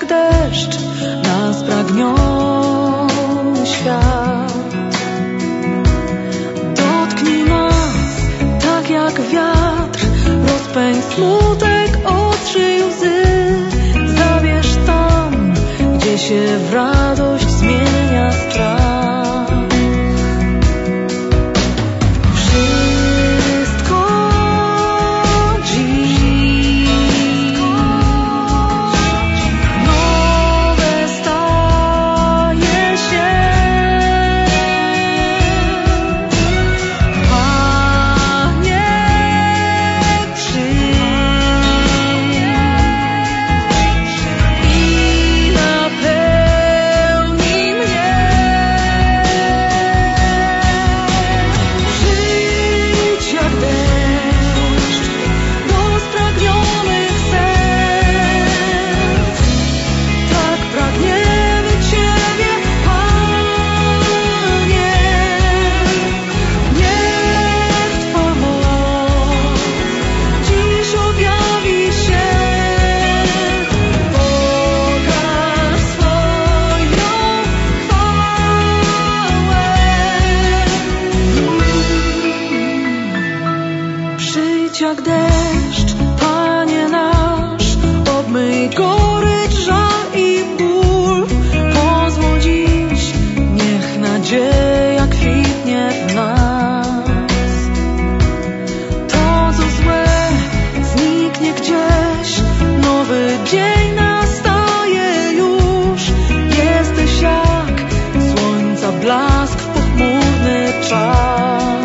deszcz na spragniony świat. Dotknij nas tak jak wiatr, rozpędź smutek, otrzyj łzy. Zabierz tam, gdzie się w radość zmienia strach. Jak deszcz, Panie nasz, obmyj gorycz, żal i ból. Pozwól dziś, niech nadzieja kwitnie w nas. To, co złe, zniknie gdzieś, nowy dzień nastaje już. Jesteś jak słońca blask w pochmurny czas.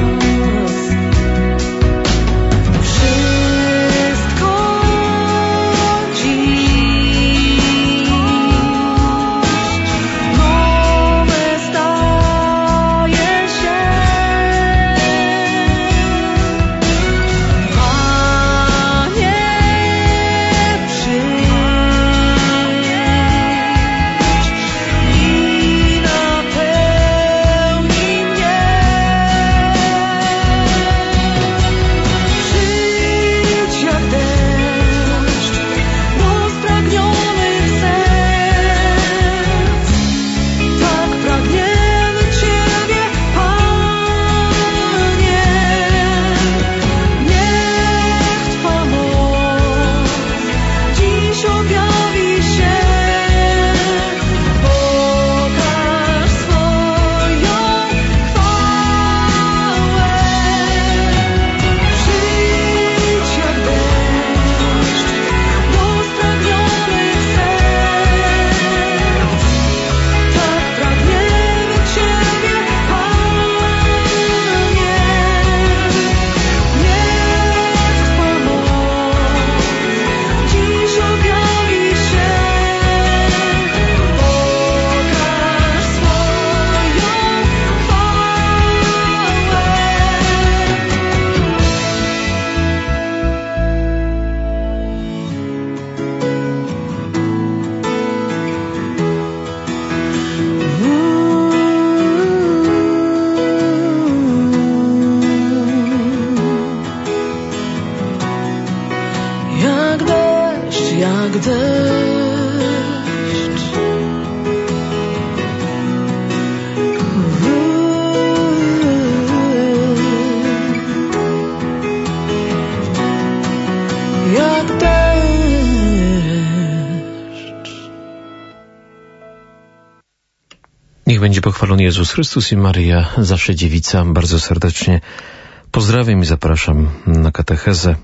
Niech będzie pochwalony Jezus Chrystus i Maryja, zawsze dziewica. Bardzo serdecznie pozdrawiam i zapraszam na katechezę.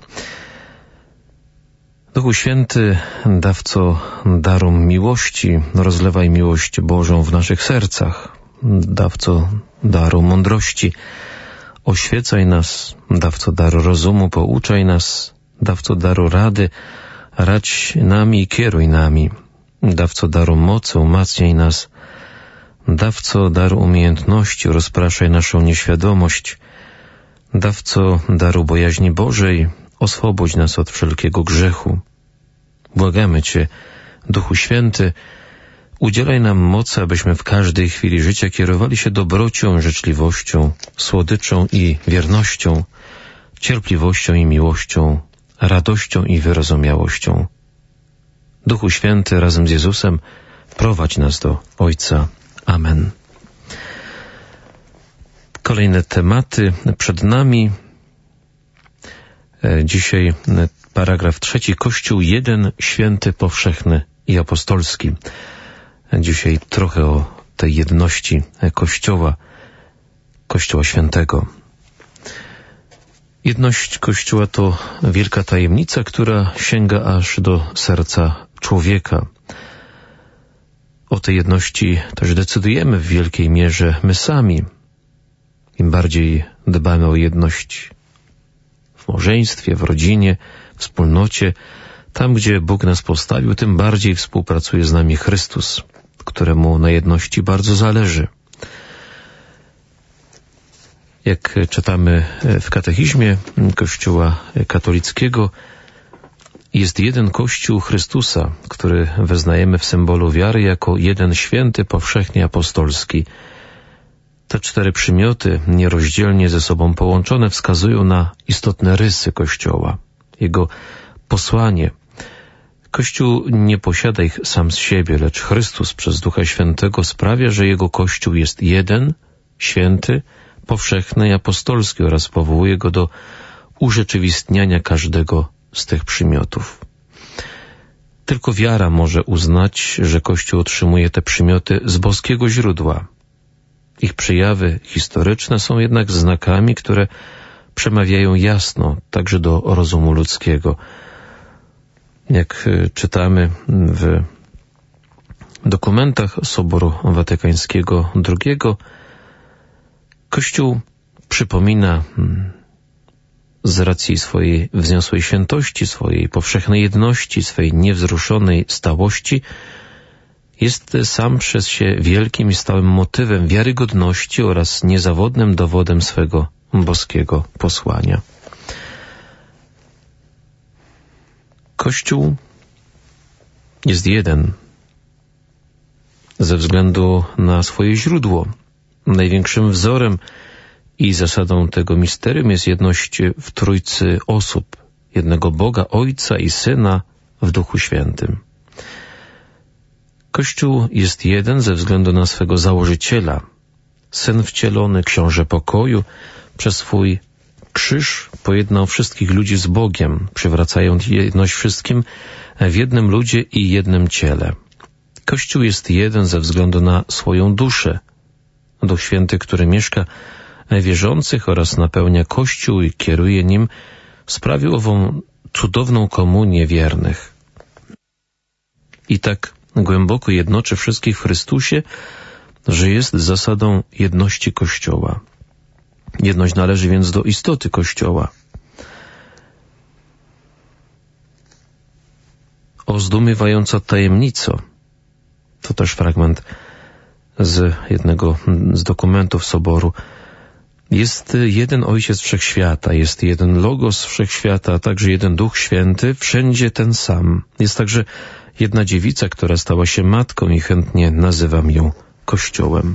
Duchu Święty, dawco daru miłości, rozlewaj miłość Bożą w naszych sercach. Dawco daru mądrości, oświecaj nas. Dawco daru rozumu, pouczaj nas. Dawco daru rady, radź nami i kieruj nami. Dawco daru mocy, umacniaj nas. Dawco daru umiejętności, rozpraszaj naszą nieświadomość. Dawco daru bojaźni Bożej, oswobodź nas od wszelkiego grzechu. Błagamy Cię, Duchu Święty, udzielaj nam mocy, abyśmy w każdej chwili życia kierowali się dobrocią, życzliwością, słodyczą i wiernością, cierpliwością i miłością, radością i wyrozumiałością. Duchu Święty, razem z Jezusem prowadź nas do Ojca. Amen. Kolejne tematy przed nami. Dzisiaj paragraf 3. Kościół jeden, święty, powszechny i apostolski. Dzisiaj trochę o tej jedności Kościoła Świętego. Jedność Kościoła to wielka tajemnica, która sięga aż do serca człowieka. O tej jedności też decydujemy w wielkiej mierze my sami. Im bardziej dbamy o jedność w małżeństwie, w rodzinie, w wspólnocie, tam gdzie Bóg nas postawił, tym bardziej współpracuje z nami Chrystus, któremu na jedności bardzo zależy. Jak czytamy w katechizmie Kościoła katolickiego, jest jeden Kościół Chrystusa, który wyznajemy w symbolu wiary jako jeden święty, powszechnie apostolski. Te 4 przymioty, nierozdzielnie ze sobą połączone, wskazują na istotne rysy Kościoła, jego posłanie. Kościół nie posiada ich sam z siebie, lecz Chrystus przez Ducha Świętego sprawia, że jego Kościół jest jeden, święty, powszechny i apostolski oraz powołuje go do urzeczywistniania każdego z tych przymiotów. Tylko wiara może uznać, że Kościół otrzymuje te przymioty z boskiego źródła. Ich przejawy historyczne są jednak znakami, które przemawiają jasno także do rozumu ludzkiego. Jak czytamy w dokumentach Soboru Watykańskiego II, Kościół przypomina z racji swojej wzniosłej świętości, swojej powszechnej jedności, swojej niewzruszonej stałości, jest sam przez się wielkim i stałym motywem wiarygodności oraz niezawodnym dowodem swego boskiego posłania. Kościół jest jeden ze względu na swoje źródło. Największym wzorem i zasadą tego misterium jest jedność w Trójcy osób, jednego Boga, Ojca i Syna w Duchu Świętym. Kościół jest jeden ze względu na swego założyciela. Syn wcielony, Książę pokoju, przez swój krzyż pojednał wszystkich ludzi z Bogiem, przywracając jedność wszystkim w jednym ludzie i jednym ciele. Kościół jest jeden ze względu na swoją duszę. Duch Święty, który mieszka w wierzących oraz napełnia Kościół i kieruje nim, sprawił ową cudowną komunię wiernych. I tak głęboko jednoczy wszystkich w Chrystusie, że jest zasadą jedności Kościoła. Jedność należy więc do istoty Kościoła. O zdumiewająca tajemnico. To też fragment z jednego z dokumentów Soboru. Jest jeden Ojciec Wszechświata, jest jeden Logos Wszechświata, a także jeden Duch Święty, wszędzie ten sam. Jest także jedna dziewica, która stała się matką i chętnie nazywam ją Kościołem.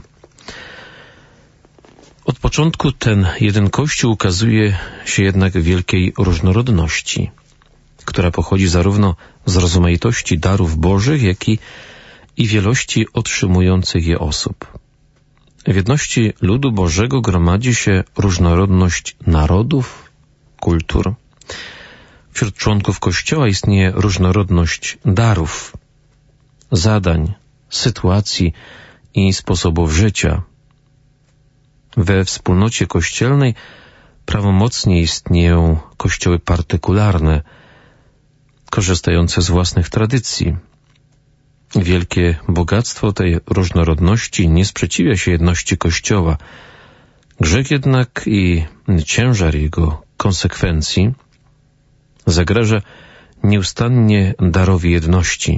Od początku ten jeden Kościół ukazuje się jednak w wielkiej różnorodności, która pochodzi zarówno z rozmaitości darów Bożych, jak i wielości otrzymujących je osób. W jedności ludu Bożego gromadzi się różnorodność narodów, kultur. Wśród członków Kościoła istnieje różnorodność darów, zadań, sytuacji i sposobów życia. We wspólnocie kościelnej prawomocnie istnieją kościoły partykularne, korzystające z własnych tradycji. Wielkie bogactwo tej różnorodności nie sprzeciwia się jedności Kościoła. Grzech jednak i ciężar jego konsekwencji zagraża nieustannie darowi jedności.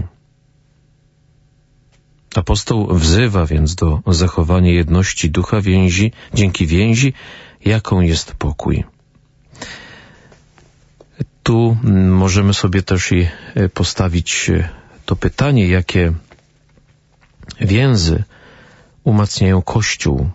Apostoł wzywa więc do zachowania jedności ducha dzięki więzi, jaką jest pokój. Tu możemy sobie też i postawić to pytanie, jakie więzy umacniają Kościół,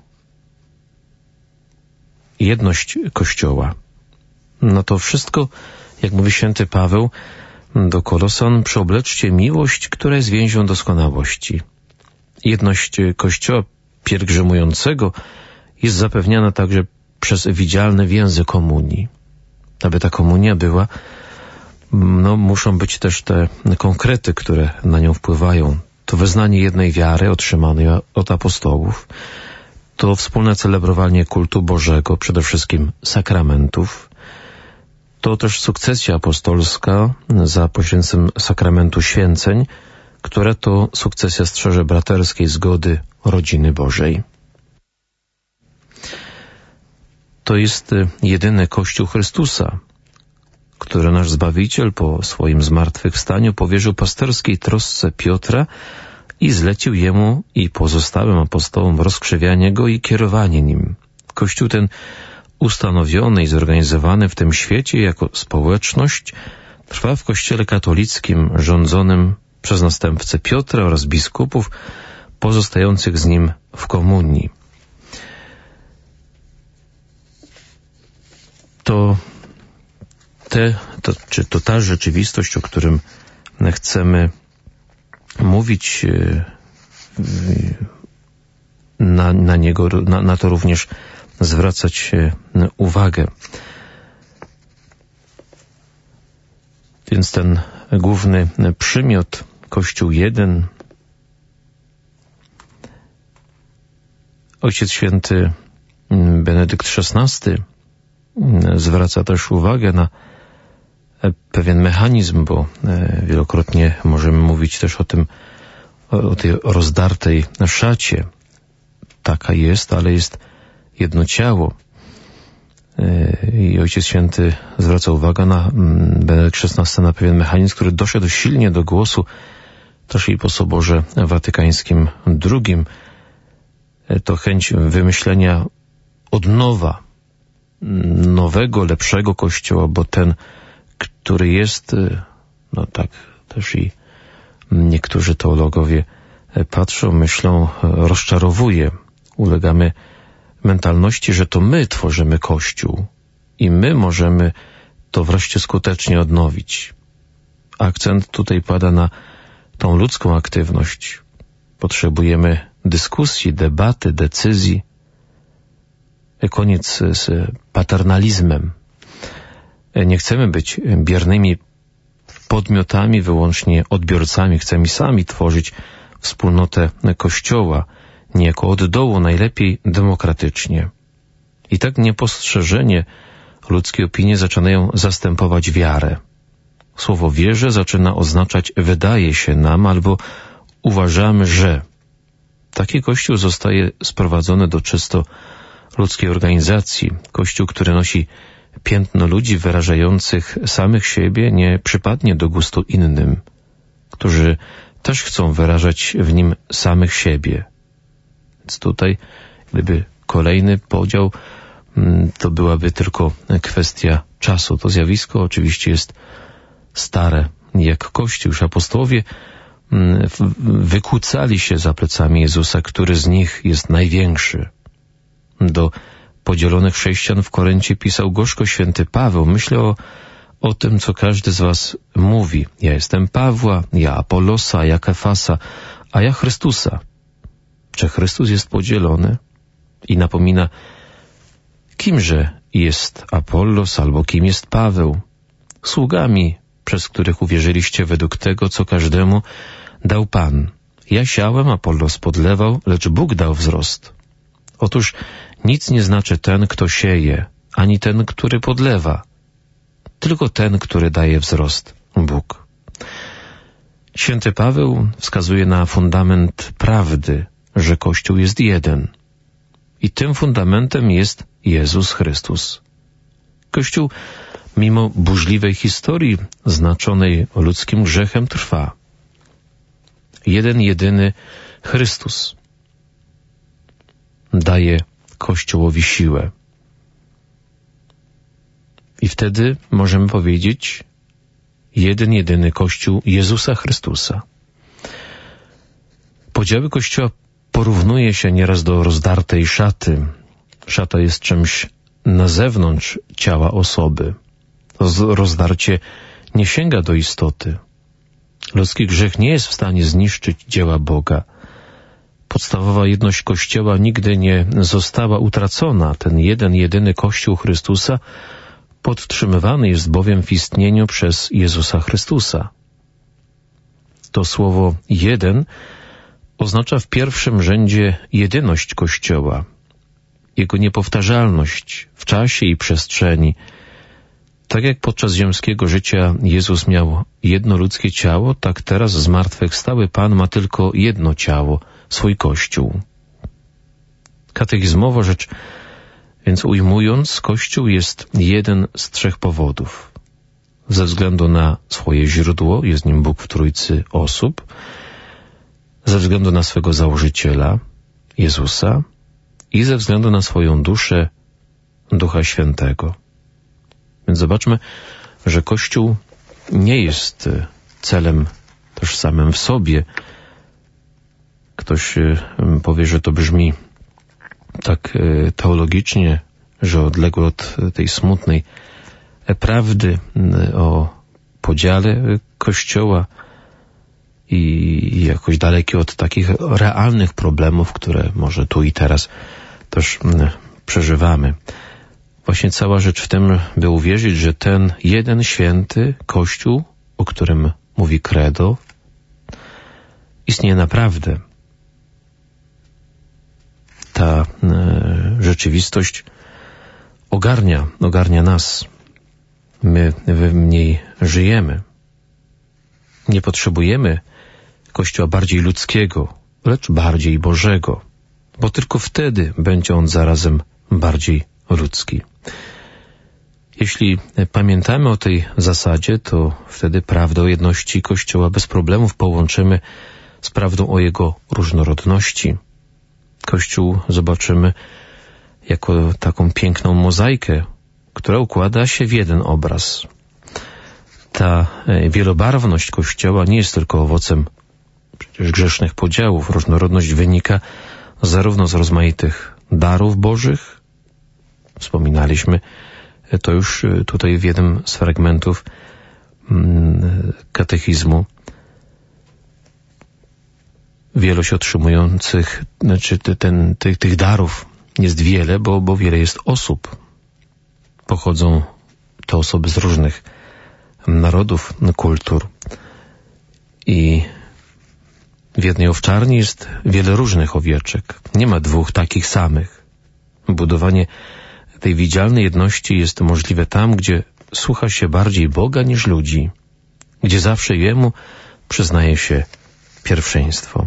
jedność Kościoła. No to wszystko, jak mówi święty Paweł, do Kolosan: przyobleczcie miłość, która jest więzią doskonałości. Jedność Kościoła pielgrzymującego jest zapewniana także przez widzialne więzy komunii. Aby ta komunia była, muszą być też te konkrety, które na nią wpływają. To wyznanie jednej wiary otrzymanej od apostołów, to wspólne celebrowanie kultu Bożego, przede wszystkim sakramentów, to też sukcesja apostolska za pośrednictwem sakramentu święceń, które to sukcesja strzeże braterskiej zgody rodziny Bożej. To jest jedyny Kościół Chrystusa, który nasz Zbawiciel po swoim zmartwychwstaniu powierzył pasterskiej trosce Piotra i zlecił jemu i pozostałym apostołom rozkrzewianie go i kierowanie nim. Kościół ten, ustanowiony i zorganizowany w tym świecie jako społeczność, trwa w Kościele katolickim rządzonym przez następcę Piotra oraz biskupów pozostających z nim w komunii. To ta rzeczywistość, o którym chcemy mówić, na to również zwracać uwagę. Więc ten główny przymiot, Kościół jeden, Ojciec Święty Benedykt XVI zwraca też uwagę na pewien mechanizm, bo wielokrotnie możemy mówić też o tej rozdartej szacie. Taka jest, ale jest jedno ciało. I Ojciec Święty zwraca uwagę Benedykt XVI na pewien mechanizm, który doszedł silnie do głosu też i po Soborze Watykańskim II. To chęć wymyślenia od nowa, nowego, lepszego Kościoła, bo ten, który jest, tak też i niektórzy teologowie patrzą, myślą, rozczarowuje. Ulegamy mentalności, że to my tworzymy Kościół i my możemy to wreszcie skutecznie odnowić. Akcent tutaj pada na tą ludzką aktywność. Potrzebujemy dyskusji, debaty, decyzji. Koniec z paternalizmem. Nie chcemy być biernymi podmiotami, wyłącznie odbiorcami. Chcemy sami tworzyć wspólnotę Kościoła, niejako od dołu, najlepiej demokratycznie. I tak niepostrzeżenie ludzkie opinie zaczynają zastępować wiarę. Słowo wierzę zaczyna oznaczać wydaje się nam albo uważamy, że. Taki Kościół zostaje sprowadzony do czysto ludzkiej organizacji. Kościół, który nosi piętno ludzi wyrażających samych siebie, nie przypadnie do gustu innym, którzy też chcą wyrażać w nim samych siebie. Więc tutaj, gdyby kolejny podział, to byłaby tylko kwestia czasu. To zjawisko oczywiście jest stare, jak Kościół. Już apostołowie wykłócali się za plecami Jezusa, który z nich jest największy. Do podzielonych chrześcijan w Koryncie pisał gorzko święty Paweł: myślę o tym, co każdy z was mówi. Ja jestem Pawła, ja Apollosa, ja Kefasa, a ja Chrystusa. Czy Chrystus jest podzielony? I napomina, kimże jest Apollos albo kim jest Paweł? Sługami, przez których uwierzyliście według tego, co każdemu dał Pan. Ja siałem, Apollos podlewał, lecz Bóg dał wzrost. Otóż nic nie znaczy ten, kto sieje, ani ten, który podlewa, tylko ten, który daje wzrost, Bóg. Święty Paweł wskazuje na fundament prawdy, że Kościół jest jeden. I tym fundamentem jest Jezus Chrystus. Kościół, mimo burzliwej historii znaczonej ludzkim grzechem, trwa. Jeden, jedyny Chrystus daje Kościołowi siłę. I wtedy możemy powiedzieć jeden, jedyny Kościół Jezusa Chrystusa. Podziały Kościoła porównuje się nieraz do rozdartej szaty. Szata jest czymś na zewnątrz ciała osoby. Rozdarcie nie sięga do istoty. Ludzki grzech nie jest w stanie zniszczyć dzieła Boga. Podstawowa jedność Kościoła nigdy nie została utracona. Ten jedyny Kościół Chrystusa podtrzymywany jest bowiem w istnieniu przez Jezusa Chrystusa. To słowo jeden oznacza w pierwszym rzędzie jedyność Kościoła, jego niepowtarzalność w czasie i przestrzeni. Tak jak podczas ziemskiego życia Jezus miał jedno ludzkie ciało, tak teraz zmartwychwstały Pan ma tylko jedno ciało, swój Kościół. Katechizmowo rzecz więc ujmując, Kościół jest jeden z 3 powodów. Ze względu na swoje źródło, jest nim Bóg w trójcy osób, ze względu na swego założyciela, Jezusa, i ze względu na swoją duszę, Ducha Świętego. Więc zobaczmy, że Kościół nie jest celem też samym w sobie. Ktoś powie, że to brzmi tak teologicznie, że odległe od tej smutnej prawdy o podziale Kościoła i jakoś dalekie od takich realnych problemów, które może tu i teraz też przeżywamy. Właśnie cała rzecz w tym, by uwierzyć, że ten jeden święty Kościół, o którym mówi Credo, istnieje naprawdę. Ta rzeczywistość ogarnia nas. My w niej żyjemy. Nie potrzebujemy Kościoła bardziej ludzkiego, lecz bardziej Bożego, bo tylko wtedy będzie on zarazem bardziej ludzki. Jeśli pamiętamy o tej zasadzie, to wtedy prawdę o jedności Kościoła bez problemów połączymy z prawdą o jego różnorodności. Kościół zobaczymy jako taką piękną mozaikę, która układa się w jeden obraz. Ta wielobarwność Kościoła nie jest tylko owocem przecież grzesznych podziałów. Różnorodność wynika zarówno z rozmaitych darów bożych, wspominaliśmy to już tutaj w jednym z fragmentów katechizmu, wielość otrzymujących, tych darów jest wiele, bo wiele jest osób. Pochodzą te osoby z różnych narodów, kultur. I w jednej owczarni jest wiele różnych owieczek. Nie ma 2 takich samych. Budowanie tej widzialnej jedności jest możliwe tam, gdzie słucha się bardziej Boga niż ludzi, gdzie zawsze Jemu przyznaje się pierwszeństwo.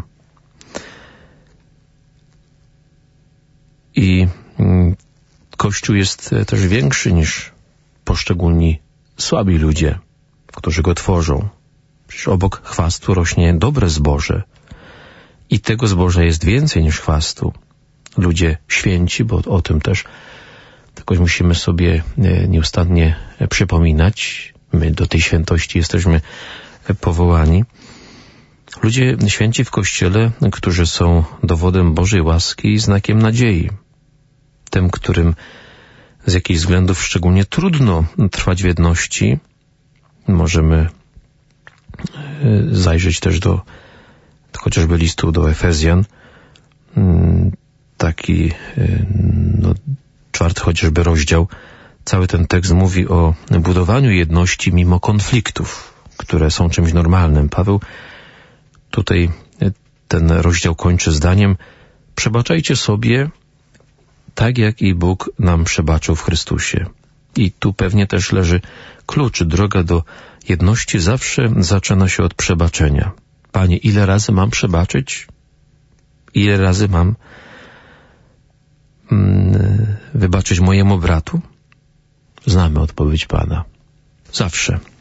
I Kościół jest też większy niż poszczególni słabi ludzie, którzy go tworzą. Przecież obok chwastu rośnie dobre zboże i tego zboża jest więcej niż chwastu. Ludzie święci, bo o tym też jakoś musimy sobie nieustannie przypominać. My do tej świętości jesteśmy powołani. Ludzie święci w Kościele, którzy są dowodem Bożej łaski i znakiem nadziei. Tym, którym z jakichś względów szczególnie trudno trwać w jedności, możemy zajrzeć też do chociażby listu do Efezjan, taki 4 chociażby rozdział. Cały ten tekst mówi o budowaniu jedności mimo konfliktów, które są czymś normalnym. Paweł tutaj ten rozdział kończy zdaniem: przebaczajcie sobie tak, jak i Bóg nam przebaczył w Chrystusie. I tu pewnie też leży klucz. Droga do jedności zawsze zaczyna się od przebaczenia. Panie, ile razy mam przebaczyć? Ile razy mam wybaczyć mojemu bratu? Znamy odpowiedź Pana. Zawsze.